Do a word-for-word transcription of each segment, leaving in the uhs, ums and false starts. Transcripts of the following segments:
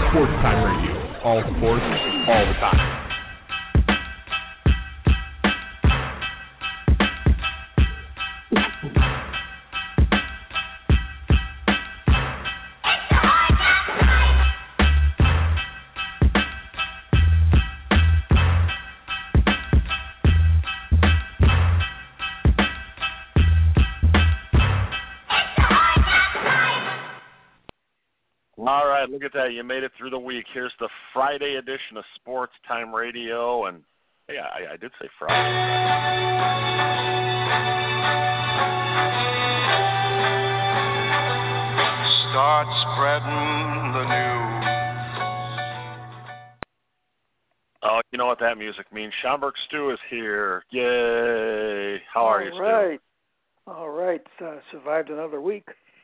Sports Time Radio. All sports, all the time. All right, look at that. You made it through the week. Here's the Friday edition of Sports Time Radio. And, hey, I, I did say Friday. Start spreading the news. Oh, you know what that music means. Schaumburg Stu is here. Yay. How are you, Stu? All right. All right. Uh, survived another week.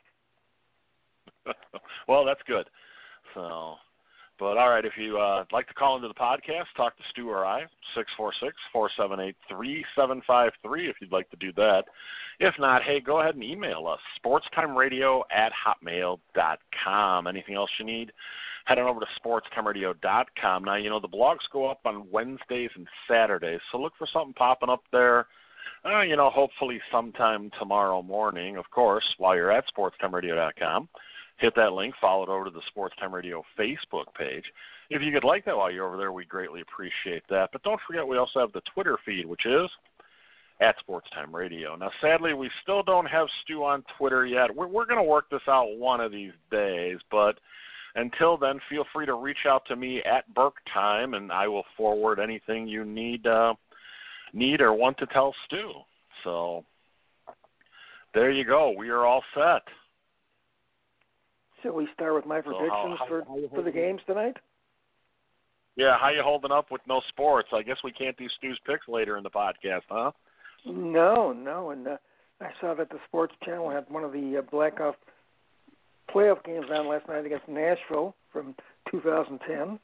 Well, that's good. So, but all right, if you'd uh, like to call into the podcast, talk to Stu or I, six four six, four seven eight, three seven five three if you'd like to do that. If not, hey, go ahead and email us, sportstimeradio at hotmail dot com. Anything else you need, head on over to sportstimeradio dot com. Now, you know, the blogs go up on Wednesdays and Saturdays, so look for something popping up there. Uh, you know, hopefully sometime tomorrow morning, of course, while you're at sportstimeradio dot com. Hit that link, follow it over to the Sports Time Radio Facebook page. If you could like that while you're over there, we'd greatly appreciate that. But don't forget, we also have the Twitter feed, which is at Sports Time Radio. Now, sadly, we still don't have Stu on Twitter yet. We're, we're going to work this out one of these days. But until then, feel free to reach out to me at Burke Time, and I will forward anything you need, uh, need or want to tell Stu. So there you go. We are all set. Shall we start with my predictions so how, how, for, how for the games tonight? Yeah, how you holding up with no sports? I guess we can't do Stu's picks later in the podcast, huh? No, no. And uh, I saw that the Sports Channel had one of the uh, Blackoff playoff games on last night against Nashville from two thousand ten.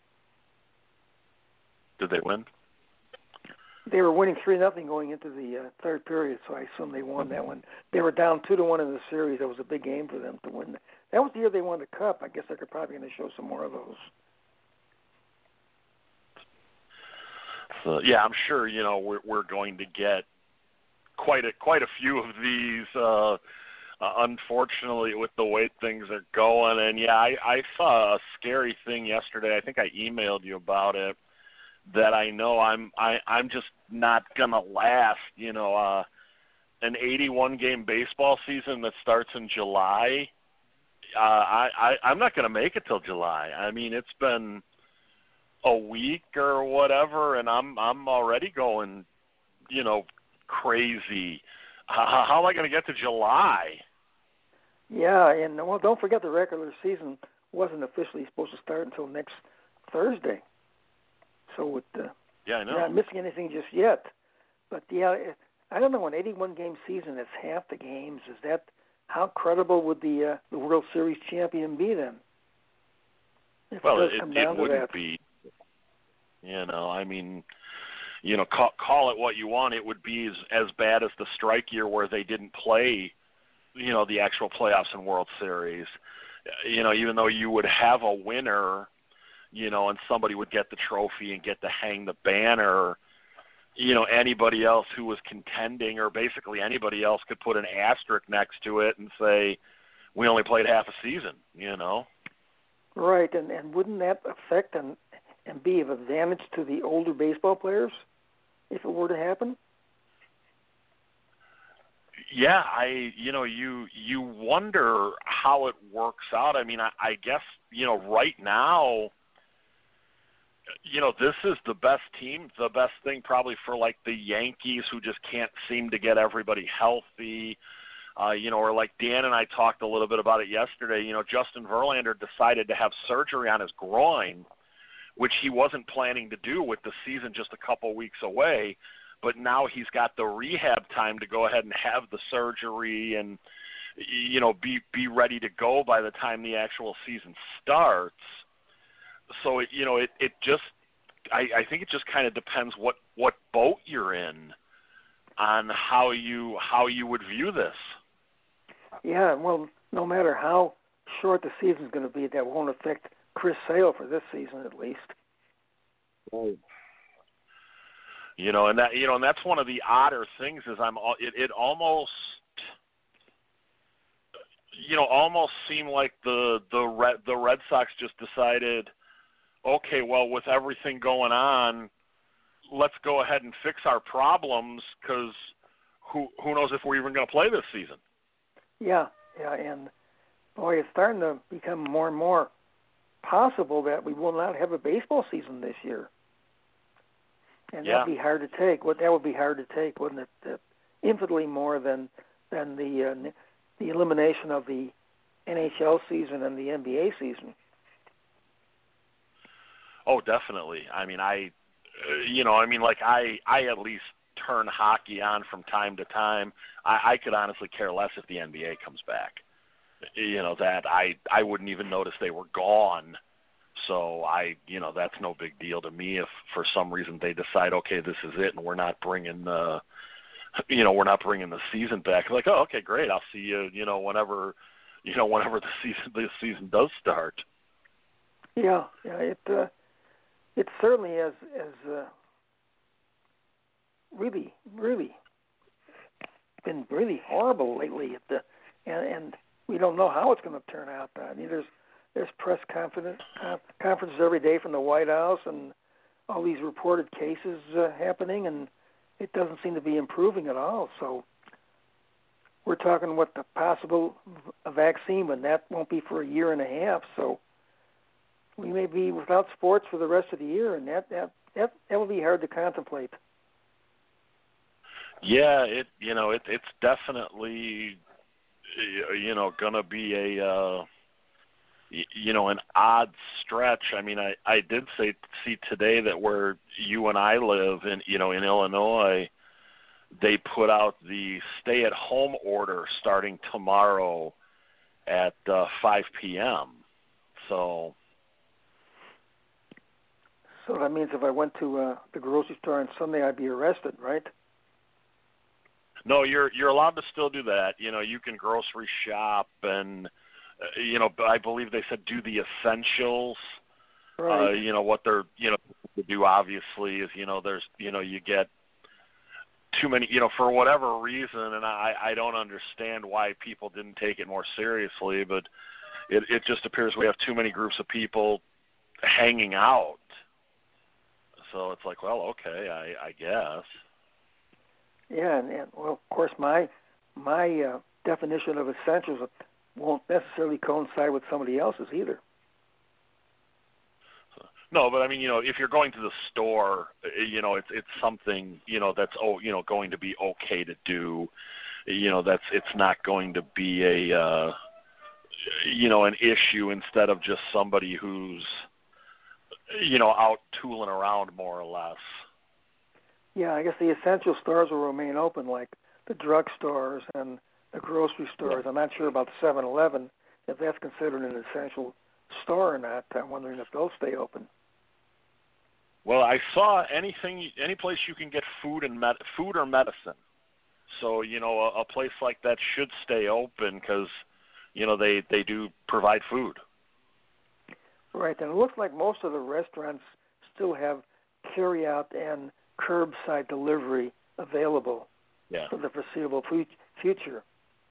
Did they win? They were winning three nothing going into the uh, third period, so I assume they won that one. They were down two to one in the series. That was a big game for them to win. That was the year they won the Cup. I guess they're probably going to show some more of those. So, yeah, I'm sure. You know, we're we're going to get quite a quite a few of these. Uh, uh, unfortunately, with the way things are going, and yeah, I, I saw a scary thing yesterday. I think I emailed you about it. That I know I'm I, I'm just not gonna last. You know, uh, an eighty-one game baseball season that starts in July. Uh, I, I I'm not gonna make it till July. I mean, it's been a week or whatever, and I'm I'm already going, you know, crazy. How, how am I gonna get to July? Yeah, and well, don't forget the regular season wasn't officially supposed to start until next Thursday. So with, uh, yeah, I know. You're not missing anything just yet. But, yeah, I don't know, an eighty-one game season, that's half the games. Is that how credible would the uh, the World Series champion be then? If well, it, it, does it, come down it wouldn't to that. be. You know, I mean, you know, call, call it what you want. It would be as, as bad as the strike year where they didn't play, you know, the actual playoffs and World Series. You know, even though you would have a winner, you know, and somebody would get the trophy and get to hang the banner, you know, anybody else who was contending or basically anybody else could put an asterisk next to it and say, we only played half a season, you know. Right, and, and wouldn't that affect and, and be of advantage to the older baseball players if it were to happen? Yeah, I, you know, you you wonder how it works out. I mean, I, I guess, you know, right now, you know, this is the best team, the best thing probably for, like, the Yankees who just can't seem to get everybody healthy, uh, you know, or like Dan and I talked a little bit about it yesterday. You know, Justin Verlander decided to have surgery on his groin, which he wasn't planning to do with the season just a couple weeks away, but now he's got the rehab time to go ahead and have the surgery and, you know, be, be ready to go by the time the actual season starts. So, it, you know, it, it just, I, I think it just kind of depends what, what boat you're in on how you, how you would view this. Yeah, well, no matter how short the season's going to be, that won't affect Chris Sale for this season at least. Oh. You know, and that you know, and that's one of the odder things is I'm it, it almost you know almost seemed like the the Red the Red Sox just decided, okay, well, with everything going on, let's go ahead and fix our problems because who who knows if we're even going to play this season. Yeah, yeah, and boy, it's starting to become more and more possible that we will not have a baseball season this year. And yeah. that'd be hard to take. What that would be hard to take, wouldn't it? Uh, infinitely more than than the uh, the elimination of the N H L season and the N B A season. Oh, definitely. I mean, I, uh, you know, I mean, like I, I at least turn hockey on from time to time. I, I could honestly care less if the N B A comes back. You know, that I, I wouldn't even notice they were gone. So I, you know, that's no big deal to me if for some reason they decide, okay, this is it, and we're not bringing the, you know, we're not bringing the season back. Like, oh, okay, great, I'll see you, you know, whenever, you know, whenever the season the season does start. Yeah, yeah, it uh, it certainly has has uh, really, really been really horrible lately at the, and and we don't know how it's going to turn out. I mean, there's There's press conference, conferences every day from the White House and all these reported cases uh, happening, and it doesn't seem to be improving at all. So we're talking what the possible a vaccine, but that won't be for a year and a half. So we may be without sports for the rest of the year, and that that that, that will be hard to contemplate. Yeah, it you know it it's definitely you know going to be a. Uh, you know, an odd stretch. I mean, I, I did say see today that where you and I live in, you know, in Illinois, they put out the stay-at-home order starting tomorrow at uh, five p.m. So, so that means if I went to uh, the grocery store on Sunday, I'd be arrested, right? No, you're you're allowed to still do that. You know, you can grocery shop and. Uh, you know, I believe they said do the essentials. Right. Uh, you know, what they're, you know, to do obviously is, you know, there's, you know, you get too many, you know, for whatever reason, and I, I don't understand why people didn't take it more seriously, but it, it just appears we have too many groups of people hanging out. So it's like, well, okay, I, I guess. Yeah, and, and well, of course, my my uh, definition of essentials won't necessarily coincide with somebody else's either. No, but I mean, you know, if you're going to the store, you know, it's it's something, you know, that's oh, you know, going to be okay to do. You know, that's it's not going to be a, uh, you know, an issue instead of just somebody who's, you know, out tooling around more or less. Yeah, I guess the essential stores will remain open, like the drugstores and the grocery stores. I'm not sure about the seven eleven, if that's considered an essential store or not. I'm wondering if they'll stay open. Well, I saw anything, any place you can get food and med, food or medicine. So, you know, a, a place like that should stay open because, you know, they, they do provide food. Right, and it looks like most of the restaurants still have carry-out and curbside delivery available yeah. for the foreseeable future.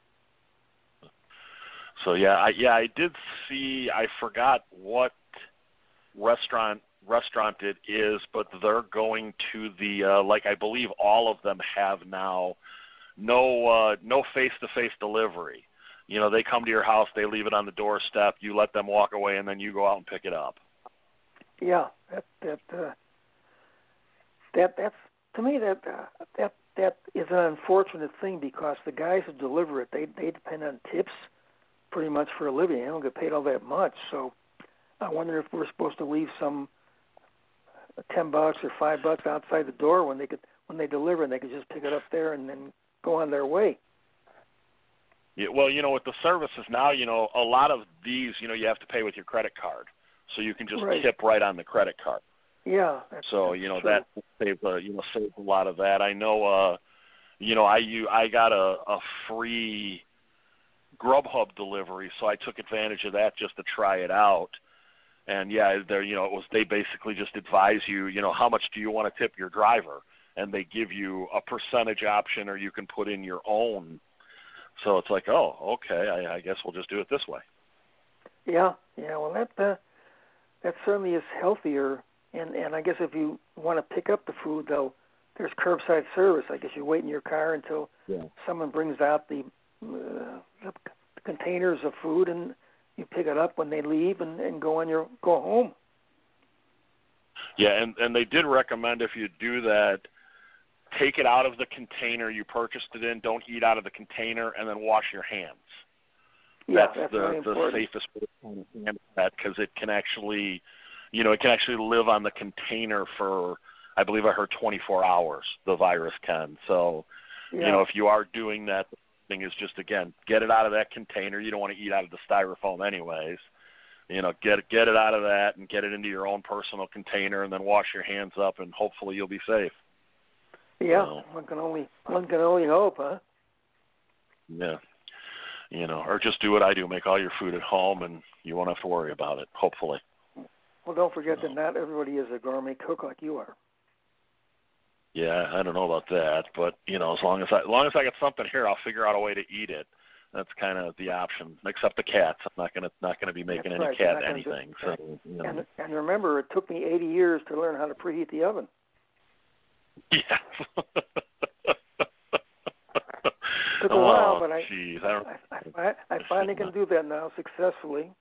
So yeah, I, yeah, I did see. I forgot what restaurant restaurant it is, but they're going to the uh, like I believe all of them have now no uh, no face-to-face delivery. You know, they come to your house, they leave it on the doorstep, you let them walk away, and then you go out and pick it up. Yeah, that that uh, that that's to me that uh, that that is an unfortunate thing because the guys who deliver it, they they depend on tips pretty much for a living. They don't get paid all that much. So I wonder if we're supposed to leave some ten bucks or five bucks outside the door when they could when they deliver, and they could just pick it up there and then go on their way. Yeah, well, you know, with the services now, you know, a lot of these, you know, you have to pay with your credit card, so you can just right. tip right on the credit card. Yeah. That's, so that's you know true. that saves a you know saves a lot of that. I know, uh, you know, I you I got a, a free Grubhub delivery, so I took advantage of that just to try it out. And yeah, they're you know it was they basically just advise you you know how much do you want to tip your driver, and they give you a percentage option, or you can put in your own. So it's like, oh, okay, I, I guess we'll just do it this way. Yeah, yeah. Well, that uh, that certainly is healthier. And and I guess if you want to pick up the food, though, there's curbside service. I guess you wait in your car until yeah. someone brings out the, uh, the containers of food, and you pick it up when they leave, and, and go on your go home. Yeah, and and they did recommend if you do that, take it out of the container you purchased it in. Don't eat out of the container, and then wash your hands. Yeah, that's, that's the, very the important. safest way to handle that, because it can actually, you know, it can actually live on the container for, I believe I heard twenty-four hours. The virus can. So, yeah. you know, if you are doing that, the thing is just again, get it out of that container. You don't want to eat out of the styrofoam, anyways. You know, get get it out of that and get it into your own personal container, and then wash your hands up, and hopefully you'll be safe. Yeah, so, one can only one can only hope, huh? Yeah. You know, or just do what I do, make all your food at home, and you won't have to worry about it, hopefully. Well, don't forget so. that not everybody is a gourmet cook like you are. Yeah, I don't know about that, but you know, as long as I, as long as I get something here, I'll figure out a way to eat it. That's kind of the option. Except the cats, I'm not gonna not gonna be making That's any right. cat You're anything. Do, so, you know. and and remember, it took me eighty years to learn how to preheat the oven. Yeah. Took a oh, while, but I, geez, I, don't... I, I, I finally can do that now successfully.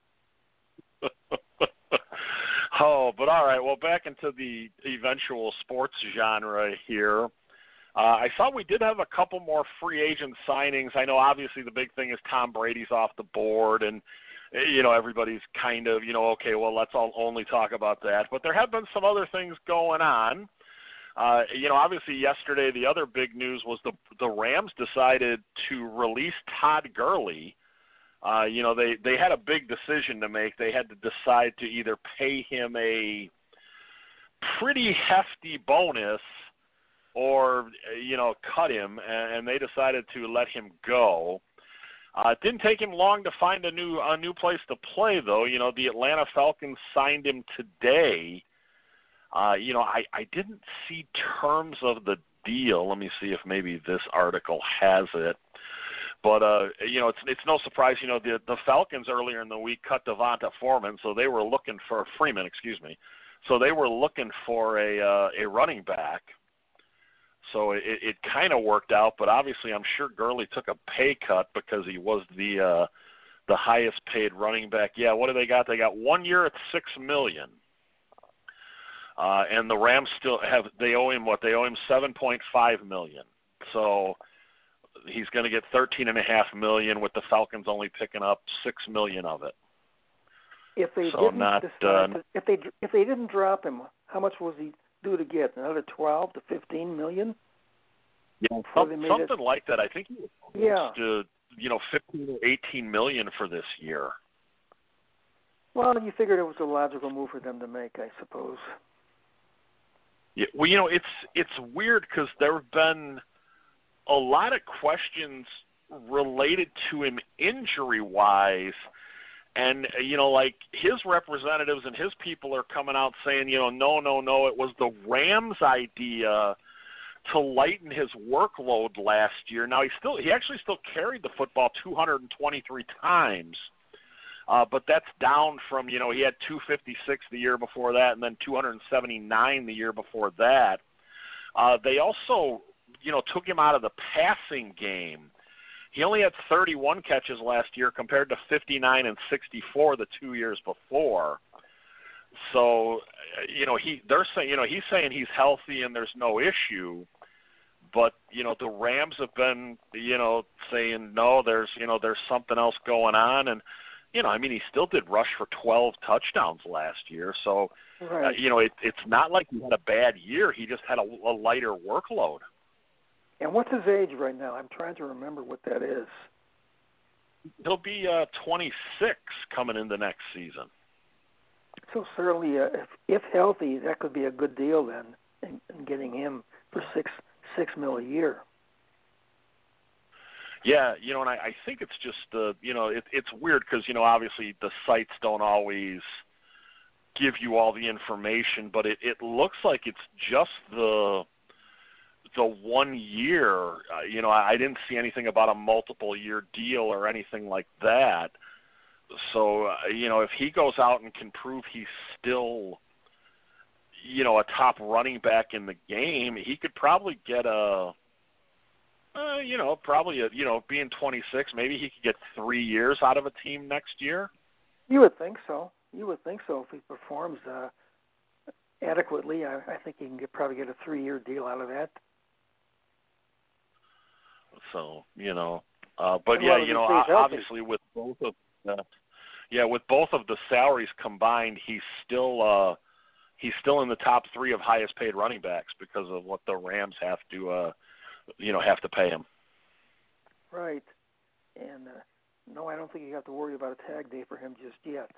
Oh, but all right. Well, back into the eventual sports genre here. Uh, I saw we did have a couple more free agent signings. I know obviously the big thing is Tom Brady's off the board, and you know everybody's kind of you know okay, well let's all only talk about that. But there have been some other things going on. Uh, you know, obviously yesterday the other big news was the the Rams decided to release Todd Gurley. Uh, you know, they, they had a big decision to make. They had to decide to either pay him a pretty hefty bonus or, you know, cut him, and they decided to let him go. Uh, it didn't take him long to find a new a new place to play, though. You know, the Atlanta Falcons signed him today. Uh, you know, I, I didn't see terms of the deal. Let me see if maybe this article has it. But, uh, you know, it's it's no surprise, you know, the the Falcons earlier in the week cut Devonta Foreman, so they were looking for Freeman, excuse me. So they were looking for a uh, a running back. So it, it kind of worked out, but obviously I'm sure Gurley took a pay cut because he was the uh, the highest paid running back. Yeah, what do they got? They got one year at six million. Uh, and the Rams still have they owe him what? They owe him seven point five million. So he's going to get thirteen and a half million, with the Falcons only picking up six million of it. If they so didn't not, decide uh, to, if they if they didn't drop him, how much was he due to get? Another twelve to fifteen million? Yeah, some, something it, like that. I think he was yeah. to, you know, fifteen or eighteen million for this year. Well, you figured it was a logical move for them to make, I suppose. Yeah, well, you know, it's it's weird because there have been a lot of questions related to him injury-wise, and, you know, like his representatives and his people are coming out saying, you know, no, no, no, it was the Rams' idea to lighten his workload last year. Now, he still he actually still carried the football two hundred twenty-three times, uh, but that's down from, you know, he had two fifty-six the year before that and then two hundred seventy-nine the year before that. Uh, they also, you know, took him out of the passing game. He only had thirty-one catches last year compared to fifty-nine and sixty-four the two years before. So, you know, he they're saying, you know, he's saying he's healthy and there's no issue. But, you know, the Rams have been, you know, saying, no, there's, you know, there's something else going on. And, you know, I mean, he still did rush for twelve touchdowns last year. So, right. uh, you know, it, it's not like he had a bad year. He just had a, a lighter workload. And what's his age right now? I'm trying to remember what that is. He'll be uh, twenty-six coming into next season. So certainly, uh, if, if healthy, that could be a good deal then, in, in getting him for six six mil a year. Yeah, you know, and I, I think it's just, uh, you know, it, it's weird because, you know, obviously the sites don't always give you all the information, but it, it looks like it's just the the one year. Uh, you know, I, I didn't see anything about a multiple year deal or anything like that. So, uh, you know, if he goes out and can prove he's still, you know, a top running back in the game, he could probably get a, uh, you know, probably, a, you know, being twenty-six, maybe he could get three years out of a team next year. You would think so. You would think so if he performs uh, adequately. I, I think he can get, probably get a three-year deal out of that. So, you know, uh, but and yeah, you know, obviously healthy. with both of the, yeah, with both of the salaries combined, he's still uh, he's still in the top three of highest paid running backs because of what the Rams have to, uh, you know, have to pay him. Right, and uh, no, I don't think you have to worry about a tag day for him just yet.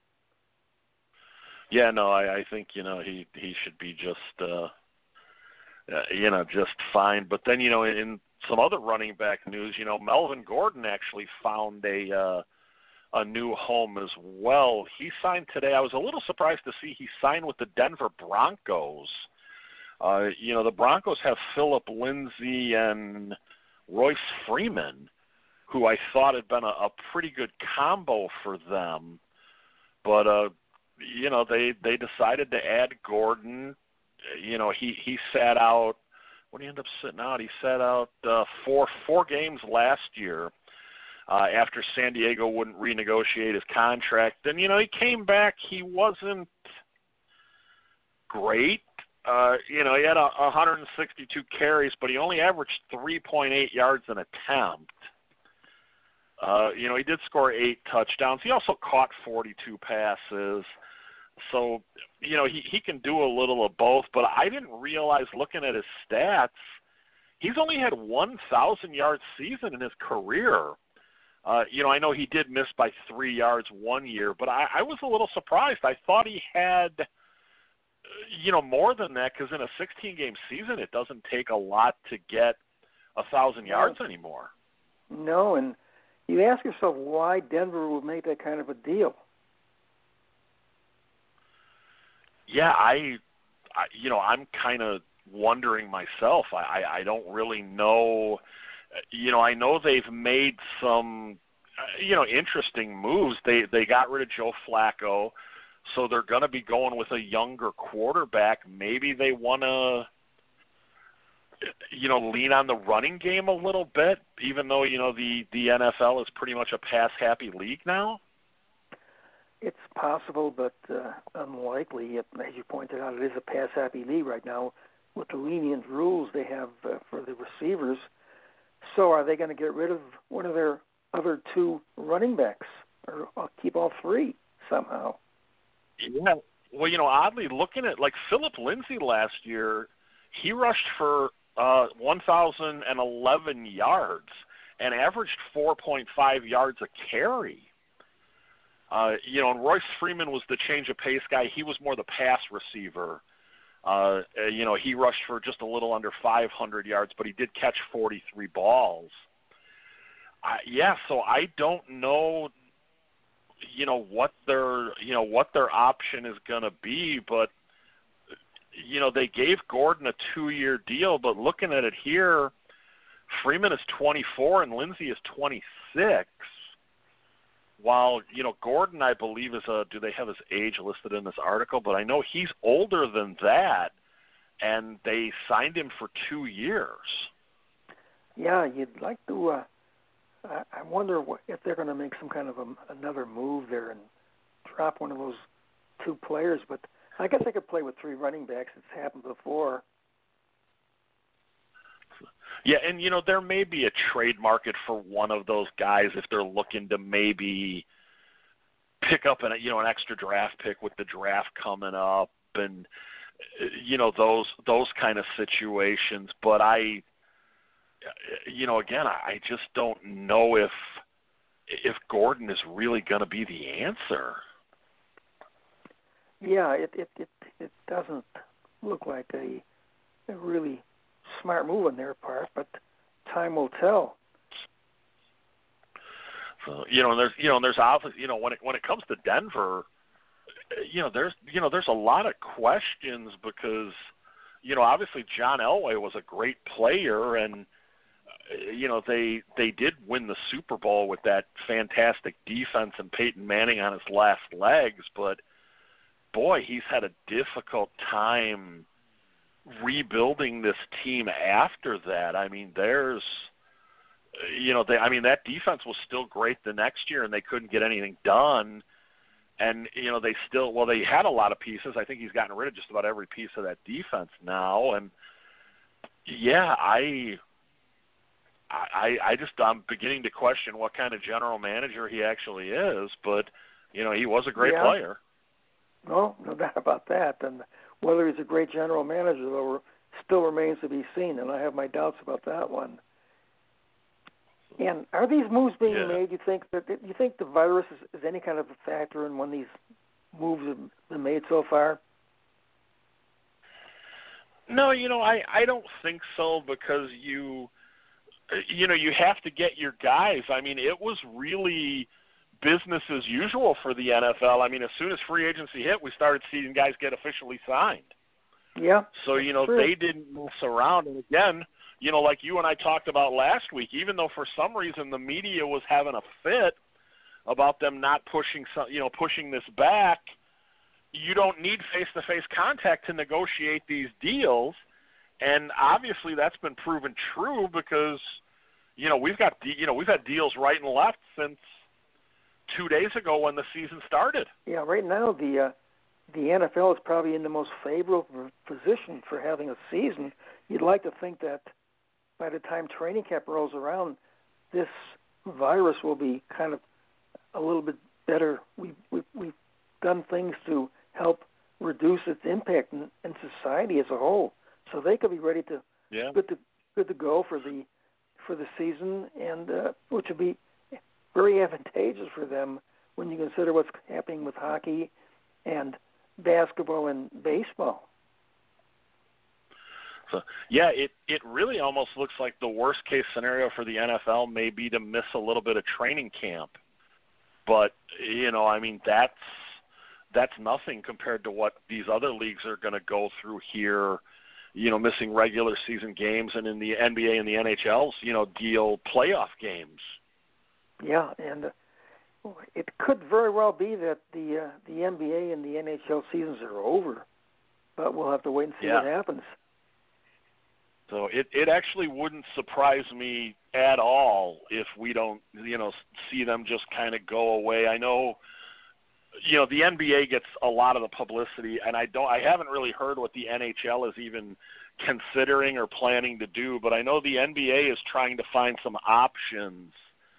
Yeah, no, I, I think you know he he should be just uh, uh, you know just fine. But then you know in some other running back news, you know, Melvin Gordon actually found a uh, a new home as well. He signed today. I was a little surprised to see he signed with the Denver Broncos. Uh, you know, the Broncos have Philip Lindsay and Royce Freeman, who I thought had been a, a pretty good combo for them. But, uh, you know, they, they decided to add Gordon. You know, he, he sat out. What did he end up sitting out? He sat out uh, four four games last year uh, after San Diego wouldn't renegotiate his contract. And, you know, he came back. He wasn't great. Uh, you know, he had a, one hundred sixty-two carries, but he only averaged three point eight yards an attempt. Uh, you know, he did score eight touchdowns. He also caught forty-two passes. So, you know, he, he can do a little of both, but I didn't realize looking at his stats, he's only had one thousand-yard season in his career. Uh, you know, I know he did miss by three yards one year, but I, I was a little surprised. I thought he had, you know, more than that because in a sixteen-game season, it doesn't take a lot to get one thousand yards anymore. No, and you ask yourself why Denver would make that kind of a deal. Yeah, I, I you know, I'm kind of wondering myself. I, I, I don't really know. You know, I know they've made some, you know, interesting moves. They they got rid of Joe Flacco, so they're going to be going with a younger quarterback. Maybe they want to, you know, lean on the running game a little bit, even though, you know, the, the N F L is pretty much a pass-happy league now. It's possible, but uh, unlikely. As you pointed out, it is a pass-happy league right now with the lenient rules they have uh, for the receivers. So are they going to get rid of one of their other two running backs or uh, keep all three somehow? Yeah. Well, you know, oddly, looking at, like, Philip Lindsay last year, he rushed for uh, one thousand eleven yards and averaged four point five yards a carry. Uh, you know, and Royce Freeman was the change of pace guy. He was more the pass receiver. Uh, you know, he rushed for just a little under five hundred yards, but he did catch forty-three balls. Uh, yeah, so I don't know, you know, what their, you know, what their option is going to be, but, you know, they gave Gordon a two-year deal, but looking at it here, Freeman is twenty-four and Lindsay is twenty-six. While, you know, Gordon, I believe, is a, do they have his age listed in this article? But I know he's older than that, and they signed him for two years. Yeah, you'd like to, uh, I, I wonder what, if they're going to make some kind of a, another move there and drop one of those two players. But I guess they could play with three running backs. It's happened before. Yeah, and, you know, there may be a trade market for one of those guys if they're looking to maybe pick up an, you know, an extra draft pick with the draft coming up and, you know, those those kind of situations. But I, you know, again, I just don't know if if Gordon is really going to be the answer. Yeah, it it, it, it doesn't look like a, a really smart move on their part, but time will tell. So, you know, there's, you know, there's obviously, you know, when it when it comes to Denver, you know, there's you know, there's a lot of questions because, you know, obviously John Elway was a great player, and you know, they they did win the Super Bowl with that fantastic defense and Peyton Manning on his last legs, but boy, he's had a difficult time rebuilding this team after that. I mean, there's you know, they I mean that defense was still great the next year and they couldn't get anything done. And you know, they still well they had a lot of pieces. I think he's gotten rid of just about every piece of that defense now, and yeah, I I, I just I'm beginning to question what kind of general manager he actually is, but you know, he was a great yeah. player. No, no doubt about that. And whether he's a great general manager, though, still remains to be seen, and I have my doubts about that one. And are these moves being yeah. made? You think that you think the virus is, is any kind of a factor in when these moves have been made so far? No, you know, I I don't think so because you. You know, you have to get your guys. I mean, it was really business as usual for the N F L. I mean, as soon as free agency hit, we started seeing guys get officially signed. Yeah. So, you know, true. they didn't mess around. And again, you know, like you and I talked about last week, even though for some reason the media was having a fit about them not pushing, some, you know, pushing this back, you don't need face-to-face contact to negotiate these deals. And obviously that's been proven true because, you know, we've got, you know, we've had deals right and left since two days ago when the season started. Yeah, right now the uh, the N F L is probably in the most favorable position for having a season. You'd like to think that by the time training camp rolls around, this virus will be kind of a little bit better. We, we, we've done things to help reduce its impact in, in society as a whole. So they could be ready to yeah. good to good to go for the for the season, and uh, which would be very advantageous for them when you consider what's happening with hockey and basketball and baseball. So yeah, it it really almost looks like the worst case scenario for the N F L may be to miss a little bit of training camp, but you know, I mean that's that's nothing compared to what these other leagues are going to go through here. You know, missing regular season games, and in the N B A and the N H L's, you know, deal playoff games. Yeah, and uh, it could very well be that the uh, the N B A and the N H L seasons are over, but we'll have to wait and see yeah. what happens. So it, it actually wouldn't surprise me at all if we don't, you know, see them just kind of go away. I know, you know, the N B A gets a lot of the publicity, and I don't, I haven't really heard what the N H L is even considering or planning to do, but I know the N B A is trying to find some options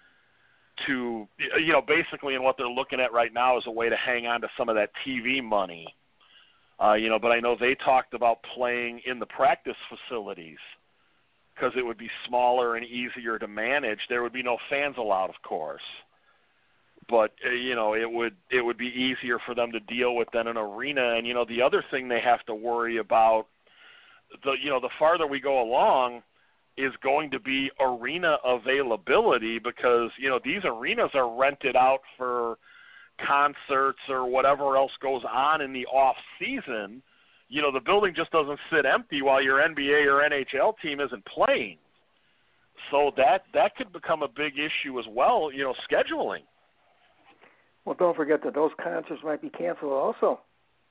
to, you know, basically, and what they're looking at right now is a way to hang on to some of that T V money. Uh, you know, but I know they talked about playing in the practice facilities because it would be smaller and easier to manage. There would be no fans allowed, of course. But, uh, you know, it would it would be easier for them to deal with than an arena. And, you know, the other thing they have to worry about, the you know, the farther we go along, is going to be arena availability because, you know, these arenas are rented out for concerts or whatever else goes on in the off season. You know, the building just doesn't sit empty while your N B A or N H L team isn't playing. So that that could become a big issue as well, you know, scheduling. Well, don't forget that those concerts might be canceled also.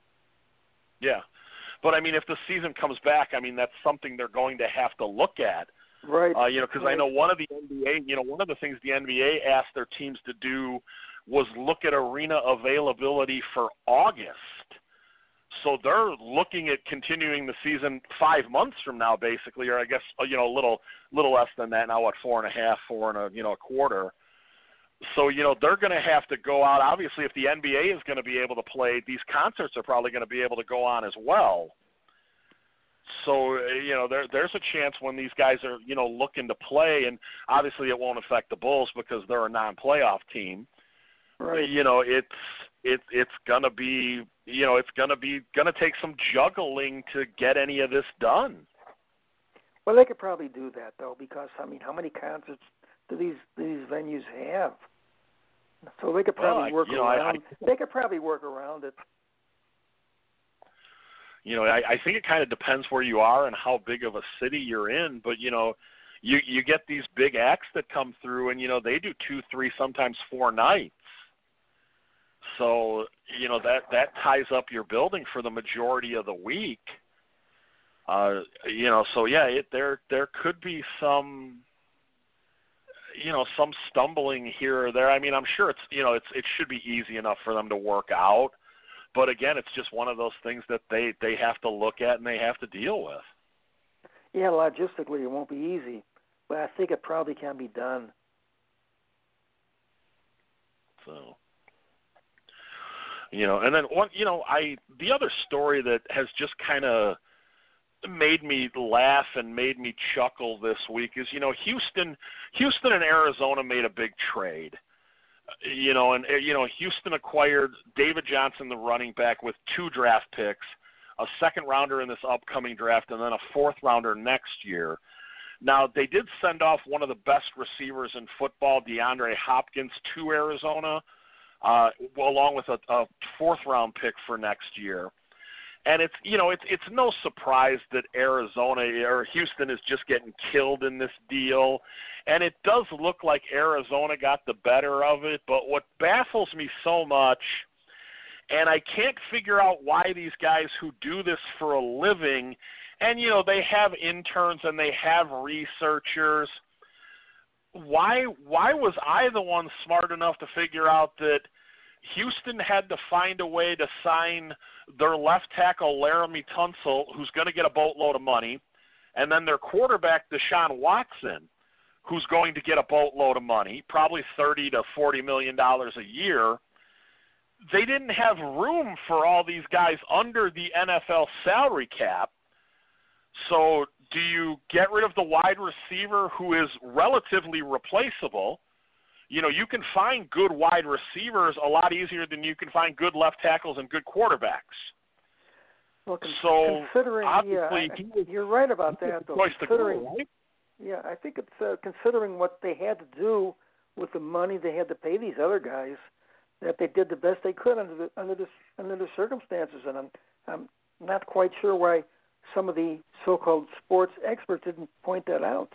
Yeah. But, I mean, if the season comes back, I mean, that's something they're going to have to look at. Right. Uh, you know, because right. I know one of the N B A, you know, one of the things the N B A asked their teams to do was look at arena availability for August. So they're looking at continuing the season five months from now, basically, or I guess, you know, a little little less than that now, what, four and a half, four and a, you know, a quarter. So, you know, they're going to have to go out. Obviously, if the N B A is going to be able to play, these concerts are probably going to be able to go on as well. So, you know, there, there's a chance when these guys are, you know, looking to play, and obviously it won't affect the Bulls because they're a non-playoff team. Right. You know, it's it, it's going to be, you know, it's going to be going to take some juggling to get any of this done. Well, they could probably do that, though, because, I mean, how many concerts do these these venues have? So they could probably well, work you know, around. I, I, they could probably work around it. you know, I, I think it kind of depends where you are and how big of a city you're in. But, you know, you, you get these big acts that come through and, you know, they do two, three, sometimes four nights. So, you know, that, that ties up your building for the majority of the week. Uh, you know, so, yeah, it, there there could be some, you know, some stumbling here or there. I mean, I'm sure it's, you know, it's it should be easy enough for them to work out. But, again, it's just one of those things that they, they have to look at and they have to deal with. Yeah, logistically it won't be easy, but I think it probably can be done. So, you know, and then, one, you know, I the other story that has just kind of made me laugh and made me chuckle this week is, you know, Houston, Houston and Arizona made a big trade. You know, and, you know, Houston acquired David Johnson, the running back, with two draft picks, a second rounder in this upcoming draft, and then a fourth rounder next year. Now, they did send off one of the best receivers in football, DeAndre Hopkins, to Arizona, uh, along with a, a fourth round pick for next year. And it's, you know, it's it's no surprise that Arizona or Houston is just getting killed in this deal. And it does look like Arizona got the better of it. But what baffles me so much, and I can't figure out why these guys who do this for a living, and, you know, they have interns and they have researchers, why why was I the one smart enough to figure out that Houston had to find a way to sign their left tackle, Laramie Tunsil, who's going to get a boatload of money, and then their quarterback, Deshaun Watson, who's going to get a boatload of money, probably thirty to forty million dollars a year. They didn't have room for all these guys under the N F L salary cap. So do you get rid of the wide receiver who is relatively replaceable? You know, you can find good wide receivers a lot easier than you can find good left tackles and good quarterbacks. Well, con- so considering, obviously, yeah, you're right about that, though. Considering, go, right? Yeah, I think it's uh, considering what they had to do with the money they had to pay these other guys, that they did the best they could under the under the under the circumstances, and I'm I'm not quite sure why some of the so-called sports experts didn't point that out.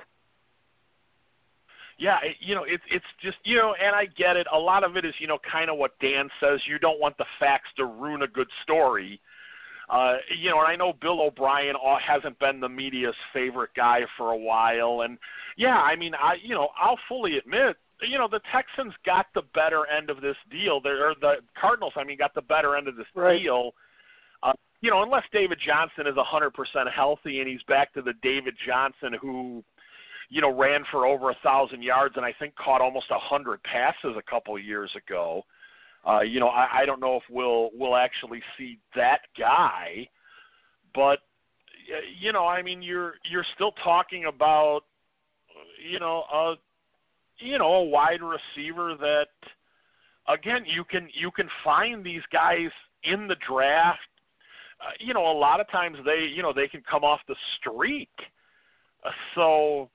Yeah, you know, it's it's just, you know, and I get it. A lot of it is, you know, kind of what Dan says. You don't want the facts to ruin a good story. Uh, you know, and I know Bill O'Brien hasn't been the media's favorite guy for a while. And, yeah, I mean, I you know, I'll fully admit, you know, the Texans got the better end of this deal. They're, or the Cardinals, I mean, got the better end of this right. deal. Uh, you know, unless David Johnson is one hundred percent healthy and he's back to the David Johnson who – you know, ran for over a thousand yards and I think caught almost a hundred passes a couple of years ago. Uh, you know, I, I don't know if we'll we'll actually see that guy, but you know, I mean, you're you're still talking about, you know, a you know a wide receiver that, again, you can you can find these guys in the draft. Uh, you know, a lot of times they you know they can come off the street, uh, so.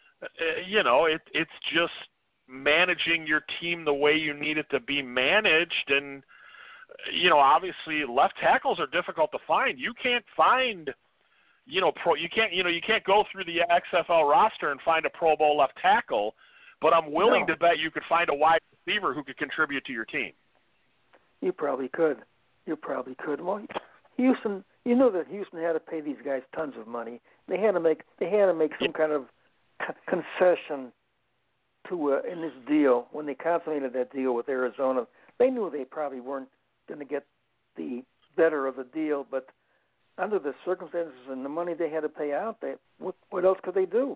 You know, it, it's just managing your team the way you need it to be managed. And, you know, obviously left tackles are difficult to find. You can't find, you know, pro, you can't, you know, you can't go through the X F L roster and find a Pro Bowl left tackle, but I'm willing no. to bet you could find a wide receiver who could contribute to your team. You probably could. You probably could. Well, Houston, you know that Houston had to pay these guys tons of money. They had to make, they had to make some yeah. kind of concession to uh, in this deal when they consummated that deal with Arizona. They knew they probably weren't going to get the better of the deal, but under the circumstances and the money they had to pay out, they what, what else could they do?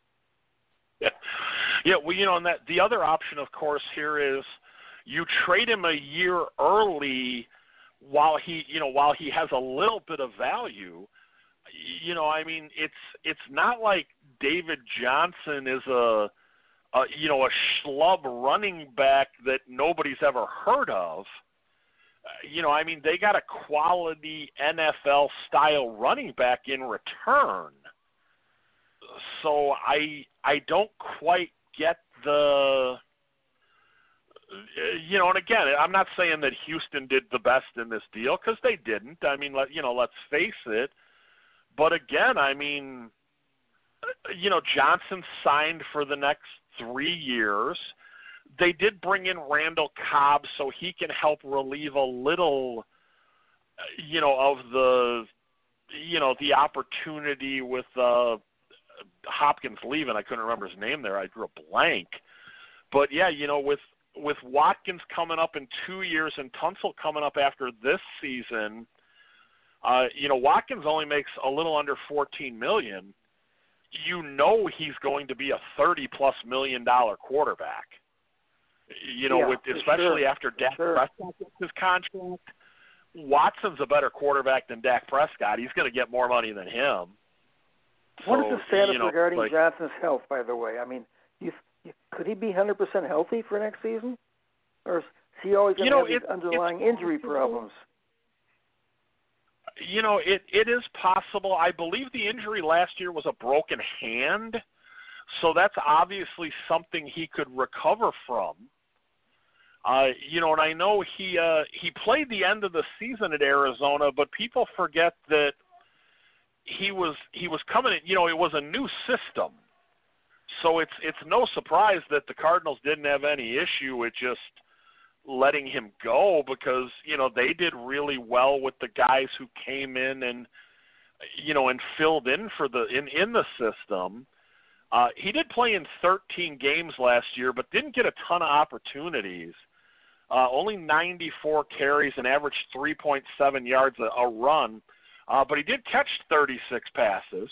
Yeah, yeah. Well, you know, and that the other option, of course, here is you trade him a year early while he, you know, while he has a little bit of value. You know, I mean, it's it's not like David Johnson is a, a you know a schlub running back that nobody's ever heard of. Uh, you know, I mean, they got a quality N F L style running back in return. So I I don't quite get the you know, and again, I'm not saying that Houston did the best in this deal because they didn't. I mean, let, you know, let's face it. But again, I mean, you know, Johnson signed for the next three years. They did bring in Randall Cobb so he can help relieve a little, you know, of the, you know, the opportunity with uh, Hopkins leaving. I couldn't remember his name there. I drew a blank. But, yeah, you know, with with Watkins coming up in two years and Tunsil coming up after this season, uh, you know, Watkins only makes a little under fourteen million dollars. You know he's going to be a thirty-plus million dollar quarterback. You know, yeah, with especially sure. after Dak sure. Prescott gets his contract, Watson's a better quarterback than Dak Prescott. He's going to get more money than him. What so, is the status you know, regarding like, Johnson's health, by the way? I mean, you, you, could he be one hundred percent healthy for next season? Or is he always going to have it, these underlying injury problems? You know, it, it is possible. I believe the injury last year was a broken hand, so that's obviously something he could recover from. Uh, you know, and I know he uh, he played the end of the season at Arizona, but people forget that he was he was coming in. You know, it was a new system, so it's it's no surprise that the Cardinals didn't have any issue with just letting him go because you know they did really well with the guys who came in and you know and filled in for the in in the system. Uh, he did play in thirteen games last year, but didn't get a ton of opportunities. Uh, only ninety-four carries and averaged three point seven yards a, a run, uh, but he did catch thirty-six passes.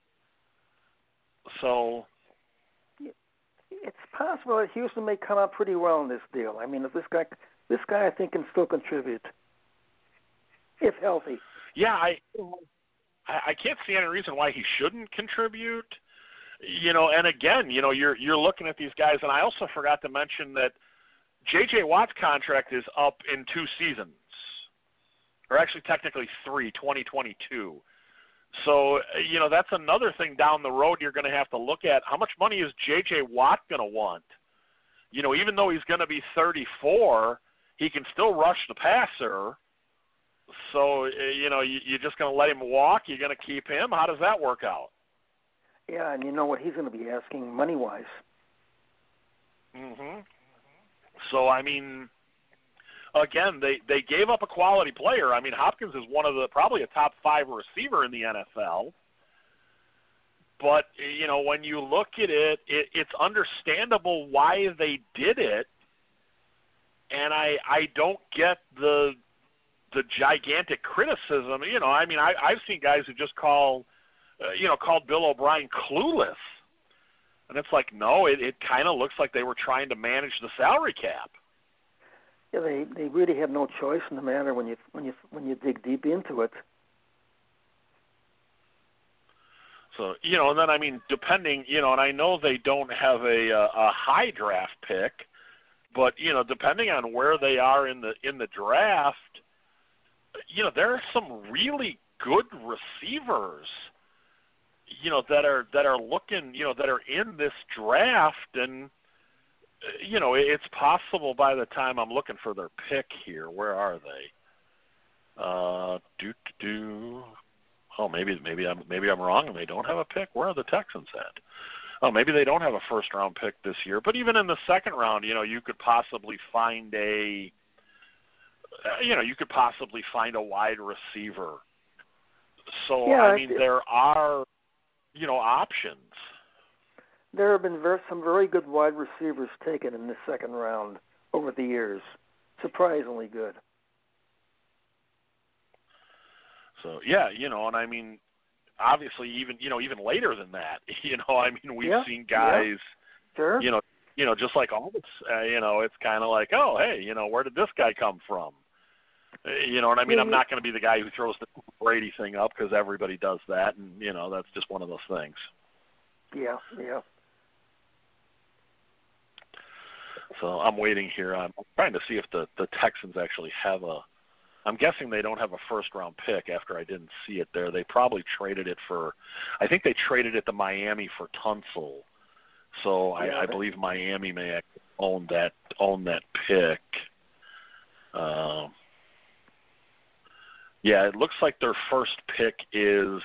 So it's possible that Houston may come out pretty well in this deal. I mean, if this guy, this guy, I think can still contribute if healthy. Yeah, I, I can't see any reason why he shouldn't contribute. You know, and again, you know, you're you're looking at these guys, and I also forgot to mention that J J. Watt's contract is up in two seasons, or actually technically three, twenty twenty-two. So, you know, that's another thing down the road you're going to have to look at. How much money is J J. Watt going to want? You know, even though he's going to be thirty-four, he can still rush the passer. So, you know, you, you're just going to let him walk? You're going to keep him? How does that work out? Yeah, and you know what he's going to be asking money-wise. Mm-hmm. So, I mean, again, they, they gave up a quality player. I mean, Hopkins is one of the probably a top five receiver in the N F L. But, you know, when you look at it, it it's understandable why they did it. And I I don't get the the gigantic criticism. You know, I mean, I, I've seen guys who just call, uh, you know, called Bill O'Brien clueless. And it's like, no, it, it kind of looks like they were trying to manage the salary cap. Yeah, they they really have no choice in the matter when you when you when you dig deep into it. So you know, and then I mean, depending, you know, and I know they don't have a a, a high draft pick, but you know, depending on where they are in the in the draft, you know, there are some really good receivers. You know, that are that are looking, you know, that are in this draft, and you know, it's possible by the time I'm looking for their pick here, where are they? Uh, do do. Oh, maybe maybe I'm maybe I'm wrong, and they don't have a pick. Where are the Texans at? Oh, maybe they don't have a first round pick this year. But even in the second round, you know, you could possibly find a, you know, you could possibly find a wide receiver. So yeah, I mean, there are, you know, options. There have been very, some very good wide receivers taken in the second round over the years. Surprisingly good. So yeah, you know, and I mean, obviously, even you know, even later than that, you know, I mean, we've yeah, seen guys, yeah. Sure. you know, you know, just like all this, uh, you know, it's kind of like, oh, hey, you know, where did this guy come from? Uh, you know, and I mean, yeah, I'm not going to be the guy who throws the Brady thing up because everybody does that, and you know, that's just one of those things. Yeah, yeah. So I'm waiting here. I'm trying to see if the, the Texans actually have a – I'm guessing they don't have a first-round pick after I didn't see it there. They probably traded it for – I think they traded it to Miami for Tunsil. So yeah, I, I believe Miami may own that own that pick. Um, yeah, it looks like their first pick is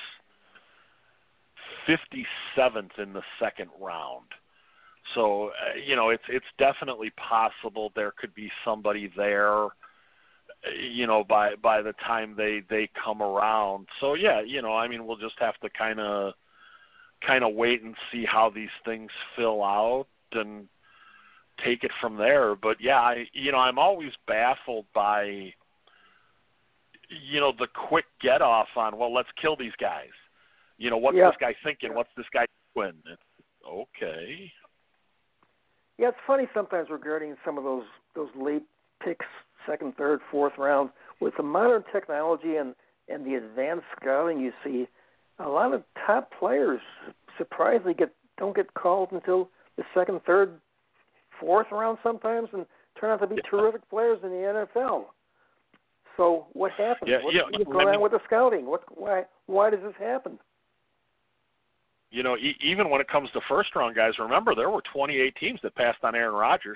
fifty-seventh in the second round. So, uh, you know, it's it's definitely possible there could be somebody there, you know, by by the time they, they come around. So, yeah, you know, I mean, we'll just have to kind of kind of wait and see how these things fill out and take it from there. But, yeah, I you know, I'm always baffled by, you know, the quick get-off on, well, let's kill these guys. You know, what's yeah. this guy thinking? What's this guy doing? It's, okay. Yeah, it's funny sometimes regarding some of those those late picks, second, third, fourth round, with the modern technology and, and the advanced scouting you see, a lot of top players surprisingly get don't get called until the second, third, fourth round sometimes, and turn out to be yeah. terrific players in the N F L. So what happens? Yeah, what, yeah, what's going I mean, on with the scouting? What why why does this happen? You know, e- even when it comes to first-round guys, remember there were twenty-eight teams that passed on Aaron Rodgers.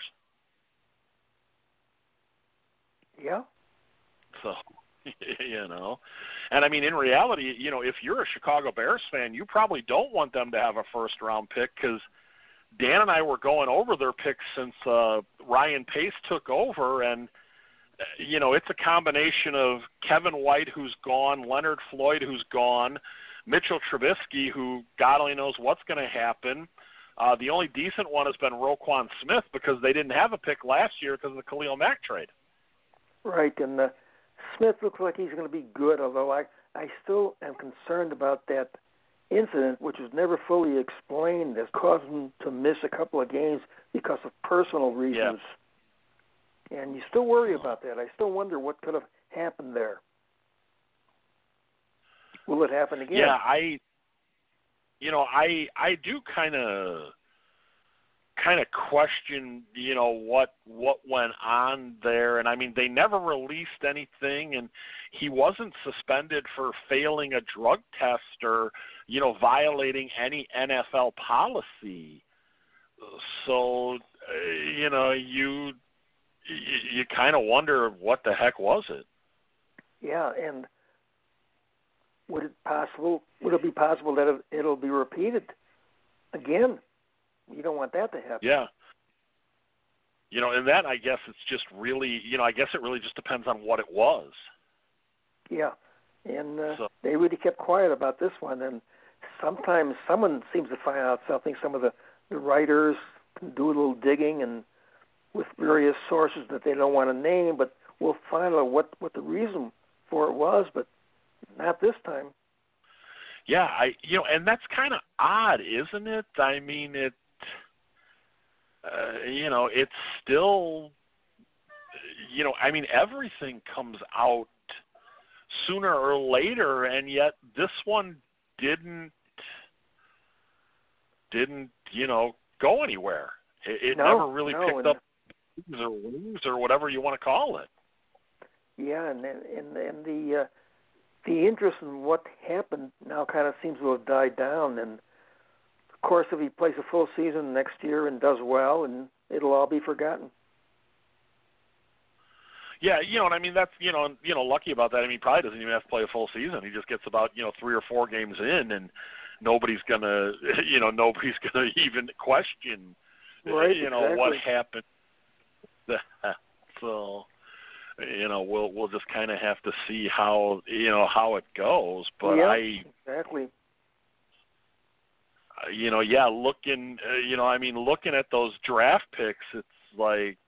Yeah. So, you know, and I mean, in reality, you know, if you're a Chicago Bears fan, you probably don't want them to have a first-round pick because Dan and I were going over their picks since uh, Ryan Pace took over, and you know, it's a combination of Kevin White, who's gone, Leonard Floyd, who's gone, Mitchell Trubisky, who God only knows what's going to happen. Uh, the only decent one has been Roquan Smith because they didn't have a pick last year because of the Khalil Mack trade. Right, and uh, Smith looks like he's going to be good, although I, I still am concerned about that incident, which was never fully explained, that's caused him to miss a couple of games because of personal reasons. Yeah. And you still worry about that. I still wonder what could have happened there. Will it happen again? Yeah, I, you know, I I do kind of kind of question, you know, what what went on there. And I mean, they never released anything, and he wasn't suspended for failing a drug test or, you know, violating any N F L policy. So, uh, you know, you you, you kind of wonder what the heck was it? Yeah, and would it possible? Would it be possible that it, it'll be repeated again? You don't want that to happen. Yeah. You know, and that, I guess, it's just really, you know, I guess it really just depends on what it was. Yeah, and uh, so. they really kept quiet about this one. And sometimes someone seems to find out something. Some of the, the writers can do a little digging and with various sources that they don't want to name, but we'll find out what, what the reason for it was, but not this time. Yeah, I you know, and that's kind of odd, isn't it? I mean, it, uh, you know, it's still, you know, I mean, everything comes out sooner or later, and yet this one didn't, didn't, you know, go anywhere. It, it no, never really no, picked and, up or wings or whatever you want to call it. Yeah, and and and the uh, the interest in what happened now kind of seems to have died down. And of course, if he plays a full season next year and does well, and it'll all be forgotten. Yeah, you know, and I mean that's you know, you know, lucky about that. I mean, he probably doesn't even have to play a full season. He just gets about you know three or four games in, and nobody's gonna, you know, nobody's gonna even question, right, you know, exactly. what happened. So, you know, we'll we'll just kind of have to see how you know how it goes. But yeah, I exactly. You know, yeah, looking, uh, you know, I mean, looking at those draft picks, it's like,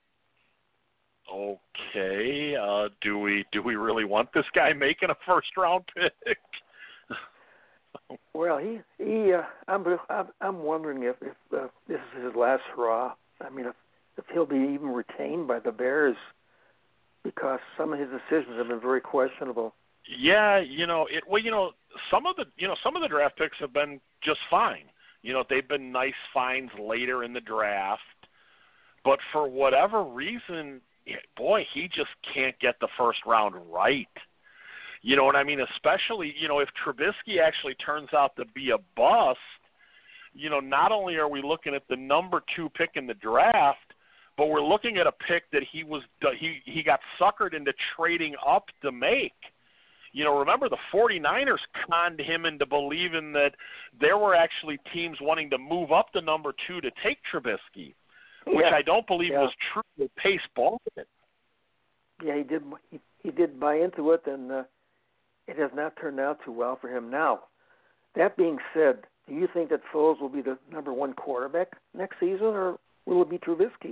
okay, uh, do we do we really want this guy making a first round pick? Well, he he, uh, I'm I'm wondering if if uh, this is his last hurrah. I mean, if if he'll be even retained by the Bears, because some of his decisions have been very questionable. Yeah, you know, it. Well, you know, some of the you know some of the draft picks have been just fine. You know, they've been nice finds later in the draft, but for whatever reason, boy, he just can't get the first round right. You know what I mean? Especially, you know, if Trubisky actually turns out to be a bust, you know, not only are we looking at the number two pick in the draft, but we're looking at a pick that he was he he got suckered into trading up to make. You know, remember the 49ers conned him into believing that there were actually teams wanting to move up to number two to take Trubisky, which yeah. I don't believe yeah. was true with Pace Baldwin. Yeah, he did. He, he did buy into it, and uh, it has not turned out too well for him. Now, that being said, do you think that Foles will be the number one quarterback next season, or will it be Trubisky?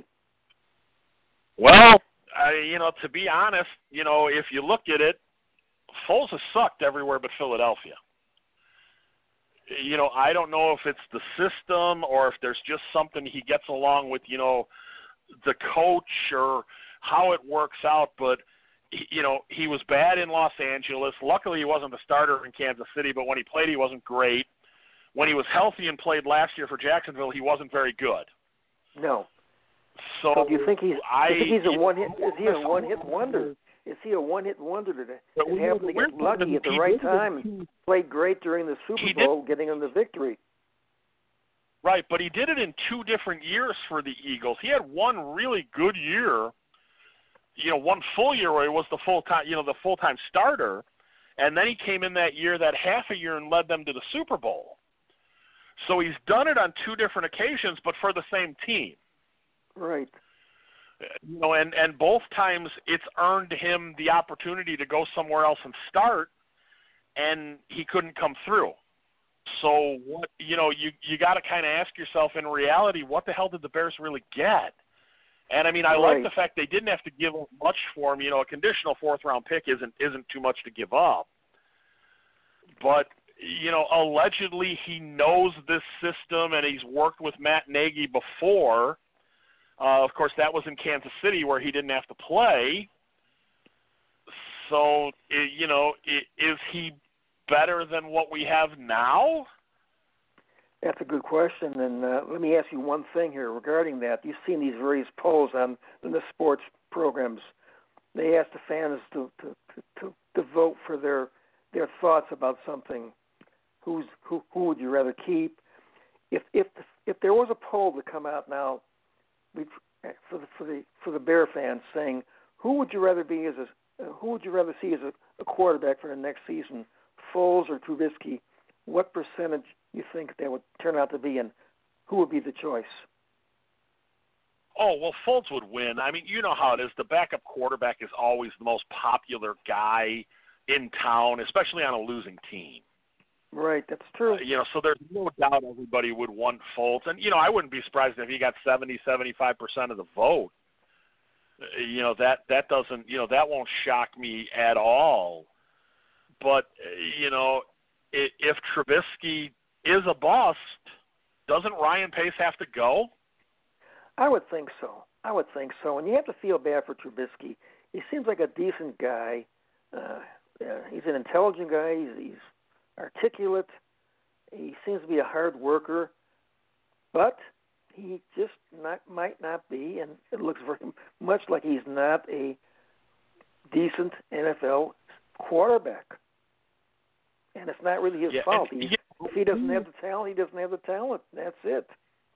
Well, I, you know, to be honest, you know, if you look at it, Foles has sucked everywhere but Philadelphia. You know, I don't know if it's the system or if there's just something he gets along with, you know, the coach or how it works out, but, you know, he was bad in Los Angeles. Luckily, he wasn't the starter in Kansas City, but when he played, he wasn't great. When he was healthy and played last year for Jacksonville, he wasn't very good. No. So, so do you think he's? I, do you think he's a one hit? Is he a know, one hit wonder? Is he a one hit wonder today? But He happened to get lucky at the right time and played great during the Super Bowl, getting him the victory. Right, but he did it in two different years for the Eagles. He had one really good year, you know, one full year where he was the full time, you know, the full time starter, and then he came in that year, that half a year, and led them to the Super Bowl. So he's done it on two different occasions, but for the same team. Right. You know, and, and both times it's earned him the opportunity to go somewhere else and start, and he couldn't come through. So what you know, you you got to kind of ask yourself, in reality, what the hell did the Bears really get? And I mean, I right. like the fact they didn't have to give up much for him. You know, a conditional fourth round pick isn't isn't too much to give up. But you know, allegedly he knows this system and he's worked with Matt Nagy before. Uh, of course, that was in Kansas City where he didn't have to play. So, you know, is he better than what we have now? That's a good question, and uh, let me ask you one thing here regarding that. You've seen these various polls on the sports programs. They ask the fans to to, to, to vote for their their thoughts about something. Who's who? Who would you rather keep? If if the, if there was a poll to come out now, for the for the for the Bear fans, saying who would you rather be as a uh, who would you rather see as a, a quarterback for the next season, Foles or Trubisky? What percentage you think that would turn out to be, and who would be the choice? Oh, well, Foles would win. I mean, you know how it is. The backup quarterback is always the most popular guy in town, especially on a losing team. Right, that's true. Uh, you know, so there's no doubt everybody would want Foles. And, you know, I wouldn't be surprised if he got seventy, seventy-five percent of the vote. Uh, you know, that, that doesn't, you know, that won't shock me at all. But, uh, you know, if, if Trubisky is a bust, doesn't Ryan Pace have to go? I would think so. I would think so. And you have to feel bad for Trubisky. He seems like a decent guy. Uh, uh, he's an intelligent guy. He's, he's articulate. He seems to be a hard worker. But he just not, might not be, and it looks very much like he's not a decent N F L quarterback. And it's not really his yeah, fault. And, he, yeah. If he doesn't have the talent, he doesn't have the talent. That's it.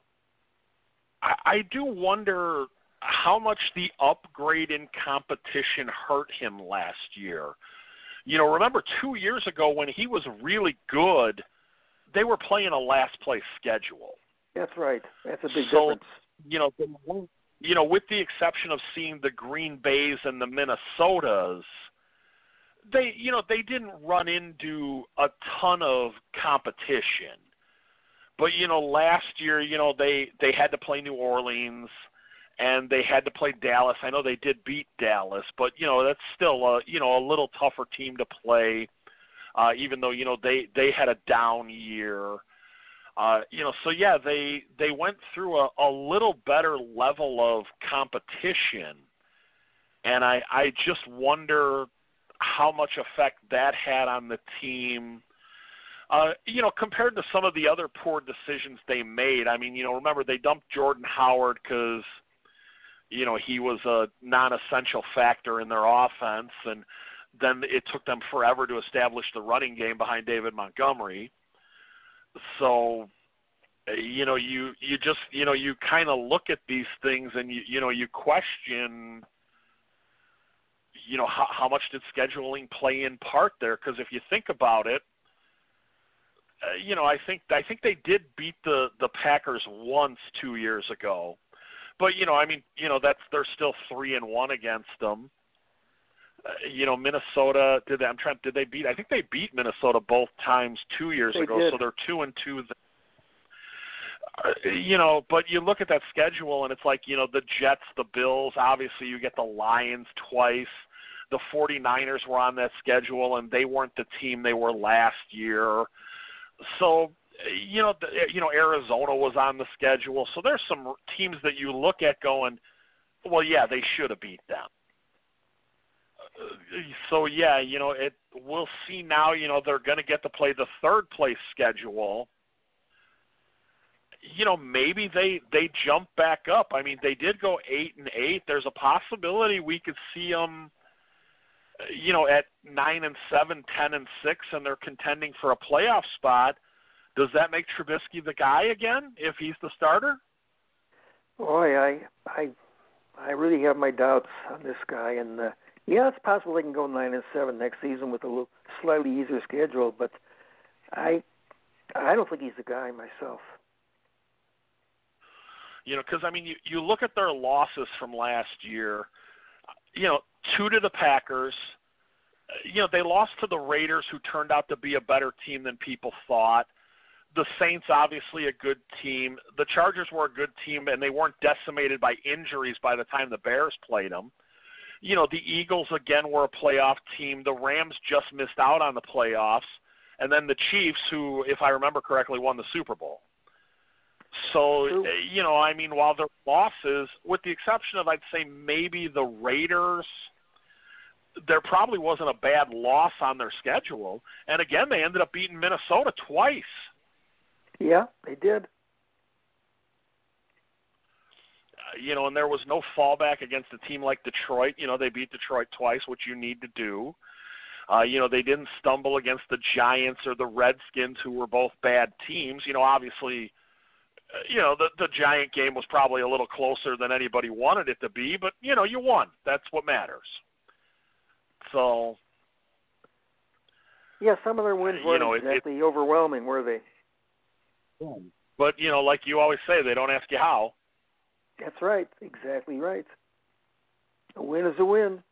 I, I do wonder how much the upgrade in competition hurt him last year. You know, remember two years ago when he was really good, they were playing a last-place schedule. That's right. That's a big so, difference. You know, they, you know, with the exception of seeing the Green Bays and the Minnesotas, they, you know, they didn't run into a ton of competition. But, you know, last year, you know, they, they had to play New Orleans and they had to play Dallas. I know they did beat Dallas, but, you know, that's still a, you know, a little tougher team to play, uh, even though, you know, they, they had a down year. Uh, you know, so, yeah, they they went through a, a little better level of competition. And I, I just wonder how much effect that had on the team. Uh, you know, compared to some of the other poor decisions they made. I mean, you know, remember they dumped Jordan Howard because, you know, he was a non-essential factor in their offense, and then it took them forever to establish the running game behind David Montgomery. So, you know, you you just you know you kind of look at these things and you you know you question, you know, how, how much did scheduling play in part there? Because if you think about it, uh, you know, I think I think they did beat the the Packers once two years ago, but you know, I mean, you know, that's they're still three and one against them. Uh, you know, Minnesota did they, I'm trying. Did they beat? I think they beat Minnesota both times two years they ago. Did. So they're two and two. Uh, you know, but you look at that schedule and it's like, you know, the Jets, the Bills. Obviously, you get the Lions twice. The 49ers were on that schedule, and they weren't the team they were last year. So, you know, the, you know, Arizona was on the schedule. So there's some teams that you look at going, well, yeah, they should have beat them. So, yeah, you know, it. We'll see now. You know, they're going to get to play the third place schedule. You know, maybe they they jump back up. I mean, they did go eight and eight. There's a possibility we could see them, you know, at nine and seven, ten and six, and they're contending for a playoff spot. Does that make Trubisky the guy again if he's the starter? Boy, I I I really have my doubts on this guy, and uh, yeah, it's possible they can go nine and seven next season with a little slightly easier schedule, but I I don't think he's the guy myself. You know, because I mean, you you look at their losses from last year. You know, two to the Packers. You know, they lost to the Raiders, who turned out to be a better team than people thought. The Saints, obviously a good team. The Chargers were a good team, and they weren't decimated by injuries by the time the Bears played them. You know, the Eagles, again, were a playoff team. The Rams just missed out on the playoffs. And then the Chiefs, who, if I remember correctly, won the Super Bowl. So, True. you know, I mean, while their losses, with the exception of, I'd say, maybe the Raiders, there probably wasn't a bad loss on their schedule. And, again, they ended up beating Minnesota twice. Yeah, they did. Uh, you know, and there was no fallback against a team like Detroit. You know, they beat Detroit twice, which you need to do. Uh, you know, they didn't stumble against the Giants or the Redskins, who were both bad teams. You know, obviously, uh, you know, the, the Giant game was probably a little closer than anybody wanted it to be, but, you know, you won. That's what matters. So, yeah, some of their wins you weren't know, it- exactly it, overwhelming, were they? But, you know, like you always say, they don't ask you how. That's right. Exactly right. A win is a win.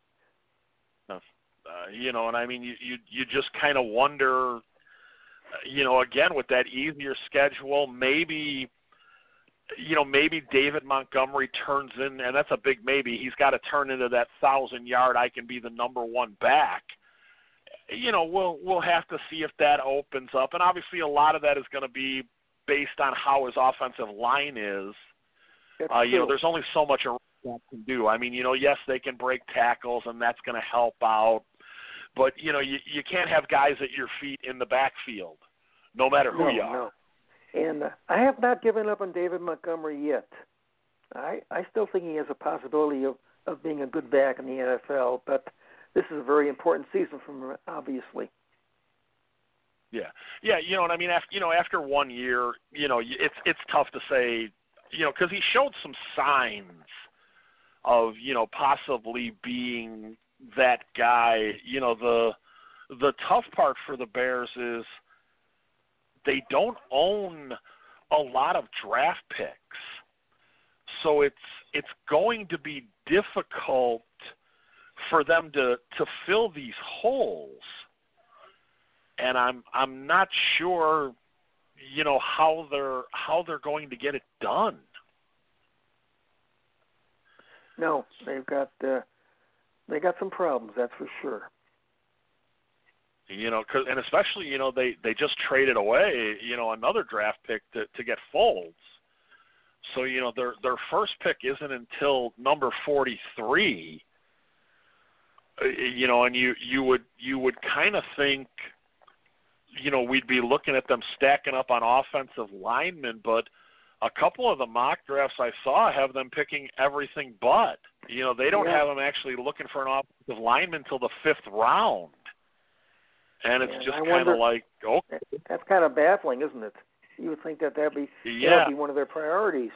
Uh, you know, and I mean, you you, you just kind of wonder, uh, you know, again, with that easier schedule, maybe, you know, maybe David Montgomery turns in, and that's a big maybe. He's got to turn into that thousand-yard, I can be the number one back. You know, we'll we'll have to see if that opens up. And obviously a lot of that is going to be based on how his offensive line is. Uh, you know, there's only so much a running back can do. I mean, you know, yes, they can break tackles, and that's going to help out. But, you know, you, you can't have guys at your feet in the backfield, no matter who no, you are. No. And uh, I have not given up on David Montgomery yet. I I still think he has a possibility of, of being a good back in the N F L, but this is a very important season for him, obviously. Yeah, yeah, you know what I mean. After you know, after one year, you know, it's it's tough to say, you know, because he showed some signs of, you know, possibly being that guy. You know, the the tough part for the Bears is they don't own a lot of draft picks, so it's it's going to be difficult for them to, to fill these holes. And I'm I'm not sure, you know, how they're how they're going to get it done. No, they've got uh, they got some problems, that's for sure. You know, cause, and especially, you know, they, they just traded away, you know, another draft pick to, to get Foles. So, you know, their their first pick isn't until number forty-three. You know, and you, you would you would kind of think, you know, we'd be looking at them stacking up on offensive linemen, but a couple of the mock drafts I saw have them picking everything but. You know, they don't yeah. have them actually looking for an offensive lineman until the fifth round. And it's yeah, just I kind wonder, of like, okay. That's kind of baffling, isn't it? You would think that that'd be yeah. that would be one of their priorities.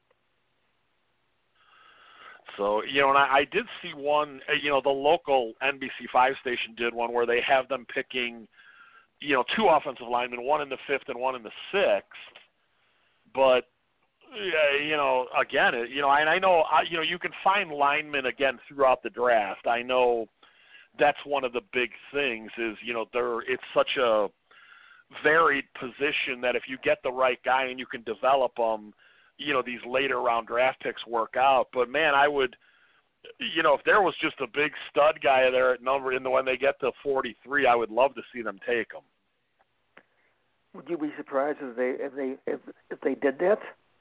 So, you know, and I, I did see one, you know, the local N B C five station did one where they have them picking, you know, two offensive linemen, one in the fifth and one in the sixth. But, you know, again, you know, and I know, you know, you can find linemen, again, throughout the draft. I know that's one of the big things is, you know, there it's such a varied position that if you get the right guy and you can develop them, you know, these later round draft picks work out. But, man, I would, you know, if there was just a big stud guy there at number in the when they get to forty-three, I would love to see them take him. Would you be surprised if they if they if, if they did that?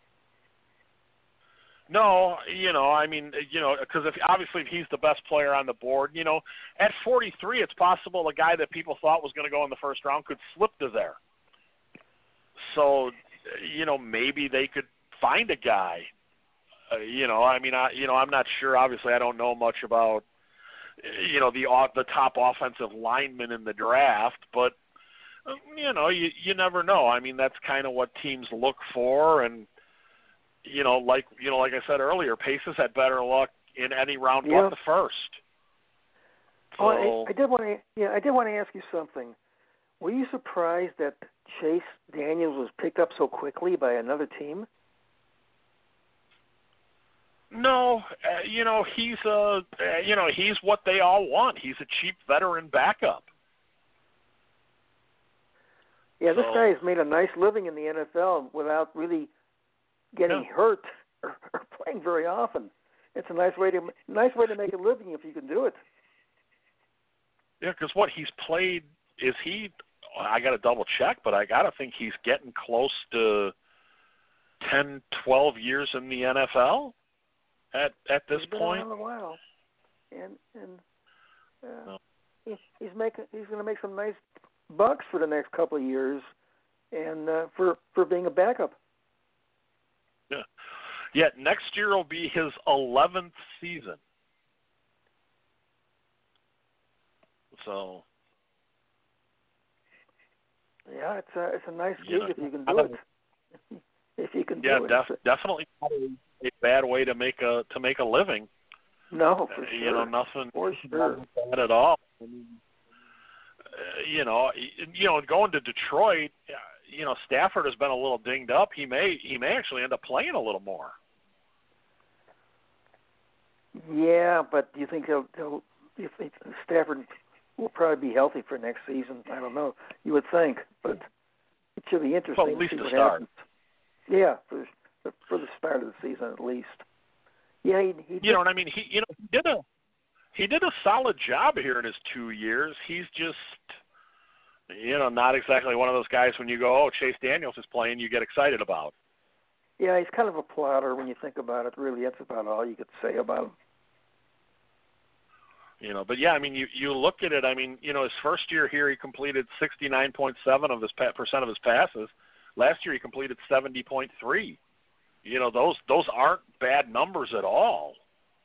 No, you know, I mean, you know, because if obviously if he's the best player on the board, you know, at forty-three, it's possible a guy that people thought was going to go in the first round could slip to there. So, you know, maybe they could find a guy. Uh, you know, I mean, I, you know, I'm not sure. Obviously, I don't know much about, you know, the the top offensive linemen in the draft, but uh, you know, you you never know. I mean, that's kind of what teams look for, and you know, like you know, like I said earlier, Pace has had better luck in any round yeah. but the first. So, oh, I, I did want to, yeah, I did want to ask you something. Were you surprised that Chase Daniels was picked up so quickly by another team? No, uh, you know, he's a, uh, you know, he's what they all want. He's a cheap veteran backup. Yeah, this so, guy has made a nice living in the N F L without really getting yeah. hurt or, or playing very often. It's a nice way to nice way to make a living if you can do it. Yeah, because what he's played is he. I got to double check, but I got to think he's getting close to ten, twelve years in the N F L. At at this he's been point, around a while, and and uh, no. he, he's making he's going to make some nice bucks for the next couple of years, and uh, for for being a backup. Yeah, yeah. Next year will be his eleventh season. So. Yeah, it's a it's a nice gig You know, if you can do it. If you can yeah, do it. def- definitely not a, a bad way to make a to make a living. No, for uh, sure. You know, nothing, for sure. nothing bad at all. I mean, uh, you know, you know, going to Detroit, uh, you know, Stafford has been a little dinged up. He may he may actually end up playing a little more. Yeah, but do you think he'll, he'll if, if Stafford will probably be healthy for next season? I don't know. You would think, but it should be interesting Well, at least to see to what start. happens. Yeah, for for the start of the season at least. Yeah, he, he you know what I mean. He you know he did a he did a solid job here in his two years. He's just you know not exactly one of those guys when you go, oh, Chase Daniels is playing, you get excited about. Yeah, he's kind of a plotter when you think about it. Really, that's about all you could say about him. You know, but yeah, I mean, you you look at it. I mean, you know, his first year here, he completed sixty-nine point seven of his pa- percent of his passes. Last year, he completed seventy point three. You know, those those aren't bad numbers at all.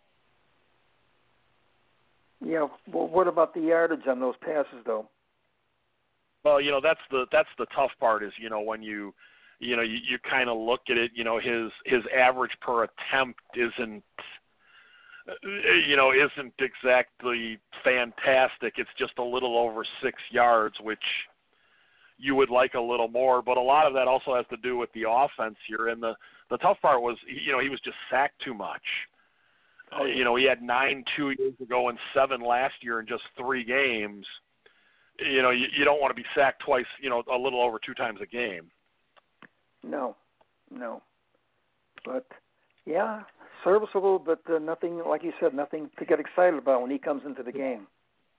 Yeah. Well, what about the yardage on those passes, though? Well, you know, that's the that's the tough part is you know when you you know you, you kind of look at it. You know, his his average per attempt isn't. You know, isn't exactly fantastic. It's just a little over six yards, which you would like a little more. But a lot of that also has to do with the offense here. And the, the tough part was, you know, he was just sacked too much. Oh, yeah. You know, he had nine two years ago and seven last year in just three games. You know, you, you don't want to be sacked twice, you know, a little over two times a game. No, no. But, yeah. Serviceable, but uh, nothing, like you said, nothing to get excited about when he comes into the game.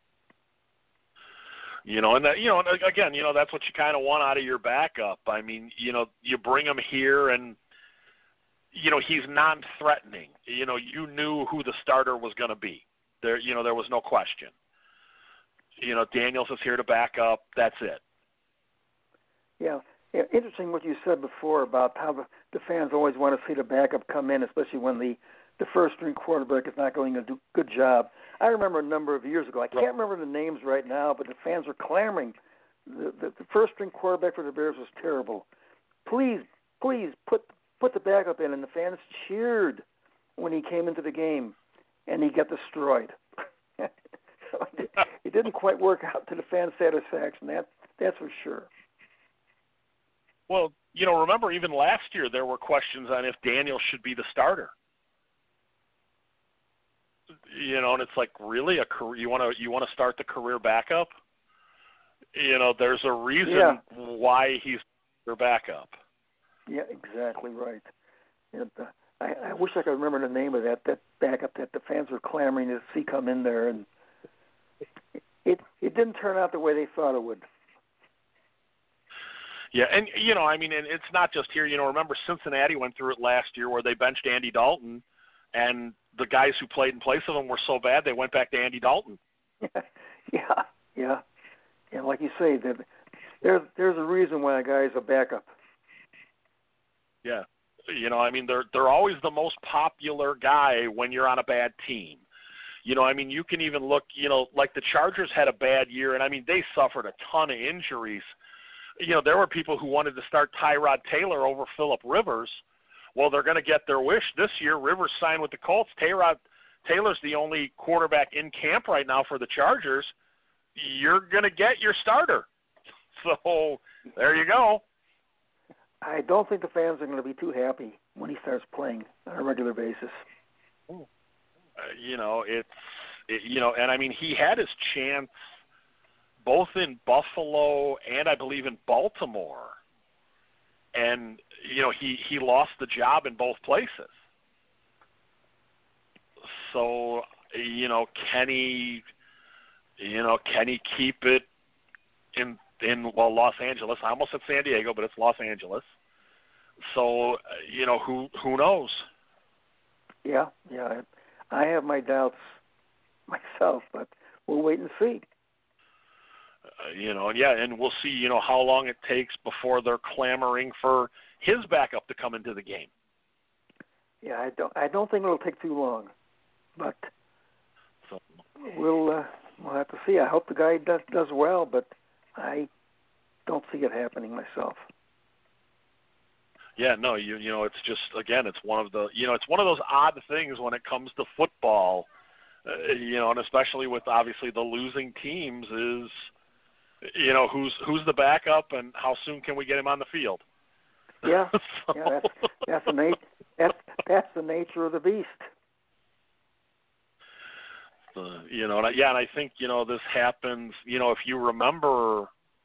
You know, and that, you know, again, you know, that's what you kind of want out of your backup. I mean, you know, you bring him here, and you know, he's non-threatening. You know, you knew who the starter was going to be. There, you know, there was no question. You know, Daniels is here to back up. That's it. Yeah. Yeah, interesting what you said before about how the, the fans always want to see the backup come in, especially when the, the first-string quarterback is not going to do a good job. I remember a number of years ago, I can't remember the names right now, but the fans were clamoring. The, the, the first-string quarterback for the Bears was terrible. please, please put put the backup in, and the fans cheered when he came into the game, and he got destroyed. So it, it didn't quite work out to the fans' satisfaction. That that's for sure. Well, you know, remember even last year there were questions on if Daniel should be the starter. You know, and it's like, really, a career, you want to you want to start the career backup? You know, there's a reason yeah. why he's your backup. Yeah, exactly right. And, uh, I, I wish I could remember the name of that that backup that the fans were clamoring to see come in there, and it it, it didn't turn out the way they thought it would. Yeah, and, you know, I mean, and it's not just here. You know, remember Cincinnati went through it last year where they benched Andy Dalton, and the guys who played in place of him were so bad they went back to Andy Dalton. yeah, yeah. And like you say, that there's, there's a reason why a guy's a backup. Yeah. You know, I mean, they're they're always the most popular guy when you're on a bad team. You know, I mean, you can even look, you know, like the Chargers had a bad year, and, I mean, they suffered a ton of injuries. You know, there were people who wanted to start Tyrod Taylor over Phillip Rivers. Well, they're going to get their wish this year. Rivers signed with the Colts. Tyrod Taylor's the only quarterback in camp right now for the Chargers. You're going to get your starter. So there you go. I don't think the fans are going to be too happy when he starts playing on a regular basis. Uh, you know, it's, it, you know, and I mean, he had his chance both in Buffalo and I believe in Baltimore. And, you know, he, he lost the job in both places. So, you know, can he, you know, can he keep it in, in, well, Los Angeles? I almost said San Diego, but it's Los Angeles. So, you know, who, who knows? Yeah, yeah. I have my doubts myself, but we'll wait and see. Uh, you know, and yeah, and we'll see, you know, how long it takes before they're clamoring for his backup to come into the game. Yeah, I don't, I don't think it'll take too long, but so, we'll, uh, we'll have to see. I hope the guy does, does well, but I don't see it happening myself. Yeah, no, you, you know, it's just, again, it's one of the, you know, it's one of those odd things when it comes to football, uh, you know, and especially with obviously the losing teams is, you know, who's who's the backup and how soon can we get him on the field? Yeah, so. yeah, that's that's the nat- that's that's the nature of the beast. Uh, you know, and I, yeah, and I think you know this happens. You know, if you remember,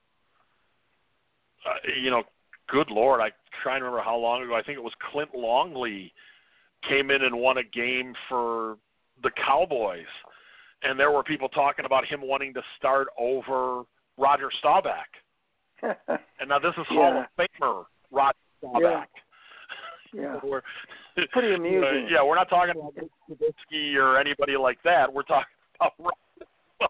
uh, you know, good Lord, I try and remember how long ago. I think it was Clint Longley came in and won a game for the Cowboys, and there were people talking about him wanting to start over Roger Staubach. And now this is yeah. Hall of Famer Roger Staubach. Yeah, we're, pretty amusing. Uh, yeah, we're not talking about Trubisky or anybody like that. We're talking about Roger.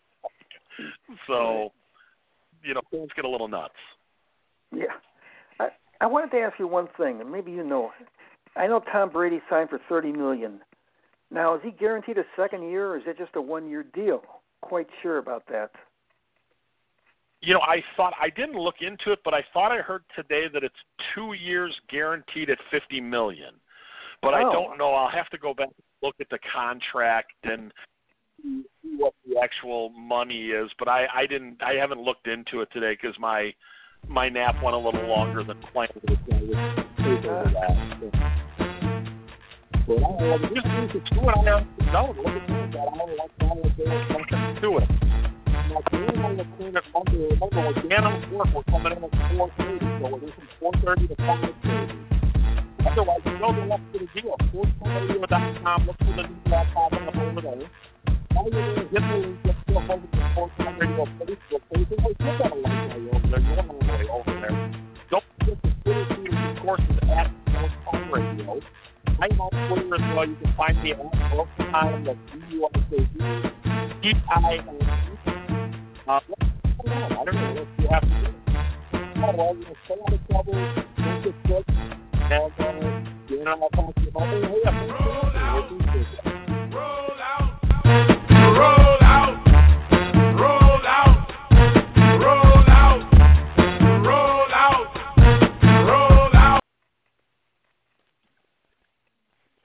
So, you know, things get a little nuts. Yeah. I, I wanted to ask you one thing, and maybe you know. I know Tom Brady signed for thirty million dollars. Now, is he guaranteed a second year, or is it just a one-year deal? Quite sure about that. You know, I thought I didn't look into it, but I thought I heard today that it's two years guaranteed at fifty million dollars. But oh. I don't know. I'll have to go back and look at the contract and see what the actual money is. But I, I didn't. I haven't looked into it today because my my nap went a little longer than planned. But I was just used to do it. I don't know. Look at this. I don't know what's wrong with it. Do it. Now, being on the team at Monday, remember, with Dan on work, we're coming in at four thirty, so we're from four thirty to five thirty. Otherwise, you know the rest of the deal. sports radio dot com, look for the new blog popping up over there. All you're doing is hit the link, get yourself over to Sports Radio Facebook page, and we'll get that a link while you're over there. You're on the way over there. Don't forget the Twitter feed, of course, is at Sports Radio. I'm on Twitter as well. You can find me at Sports Time, that's B U R K D D I N E. Uh, I don't know what you have to do. Oh, well, you know, stay out of trouble, don't get sick, and, uh, you know, I'll talk to you about, hey, hey,